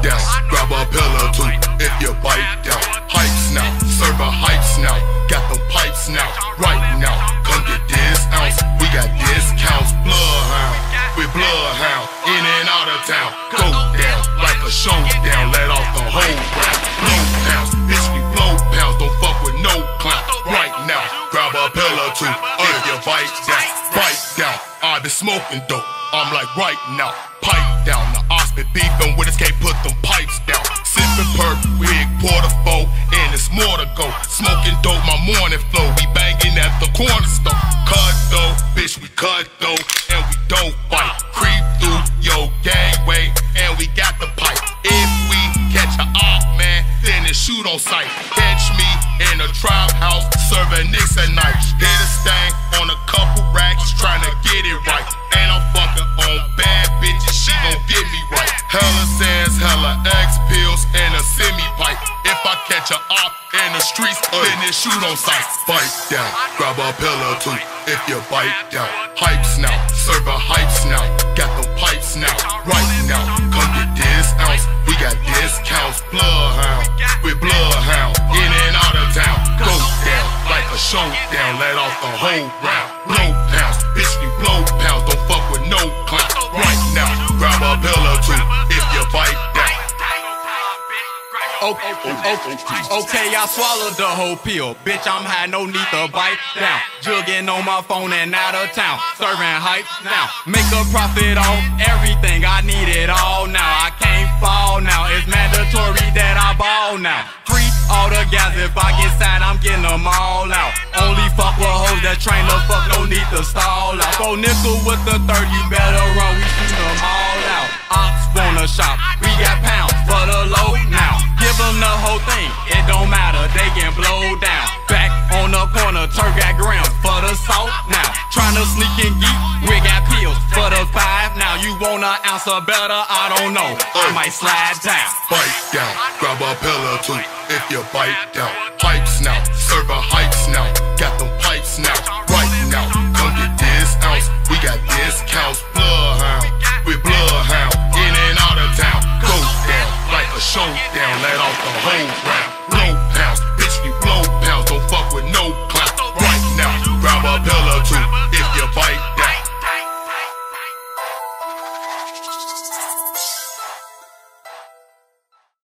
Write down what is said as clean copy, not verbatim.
down, grab a pill or two if you bite down. Hypes now, serve a hypes now, got them pipes now. Right now, come get this ounce, we got discounts. Bloodhound, we bloodhound, in and out of town. Go down like a showdown, let off the whole round. Blow pounds, bitch we blow pounds, don't fuck with no clown. Right now, grab a pill or two if you bite down. Bite down, I been smoking dope, I'm like right now. Pipe down, the ops been beefing with us, can't put them pipes down. Sippin' perk, big portafo, and it's more to go. Smoking dope, my morning flow, we banging at the corner store. Cut though, bitch we cut though, and we don't fight. Creep through your gangway, and we got the pipe. If we catch a op, man, then it's shoot on sight. Catch me in a trap house, serving nicks at night. Hit a stain on a couple racks, trying to get it right. And I'm fucking on bad bitches, she gon' get me right. Hella sands, hella X pills, and a semi-pipe. If I catch a op in the streets, then it shoot on sight. Bite down, grab a pill or two if you bite down. Hypes now, serve a hypes now, got them pipes now. Right now, come get this ounce, we got discounts. Bloodhound, we bloodhound, in and out of town. Go down like a showdown, let off the whole round. Blow pounds, bitch we blow pounds, don't fuck with no clown. Right now, grab a pill or two if you bite down. Okay, I swallowed the whole pill. Bitch, I'm high, no need to bite down. Jugging on my phone and out of town. Serving hype now. Make a profit on everything. I need it all now. I can't fall now. It's mandatory that I ball now. Free all the guys. If I get signed, I'm getting them all out. Only fuck with hoes that train the fuck. No need to stall out. Go nickel with the 30. You better run. We shoot them all out. Ops wanna shop. We got pounds for the load now. Give them the whole thing, it don't matter, they can blow down. Back on the corner, turf got grams for the salt now. Tryna sneak and geek, we got pills for the 5 now. You want an ounce or better, I don't know, I might slide down. Bite down, grab a pill or two if you bite down. Hypes now, serve a